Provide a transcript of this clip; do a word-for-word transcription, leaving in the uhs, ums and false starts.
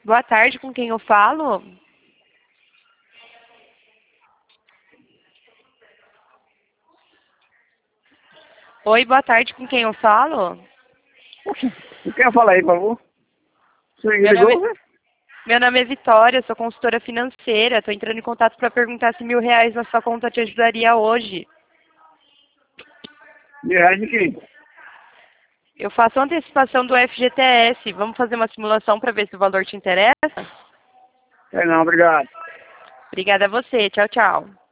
Boa tarde, com quem eu falo? Oi, boa tarde, com quem eu falo? Poxa, você quer falar aí, por favor? Você Meu ligou, nome, né? meu nome é Vitória, sou consultora financeira. Estou entrando em contato para perguntar se mil reais na sua conta te ajudaria hoje. De reais de quem? Eu faço antecipação do F G T S. Vamos fazer uma simulação para ver se o valor te interessa? É não, obrigado. Obrigada a você. Tchau, tchau.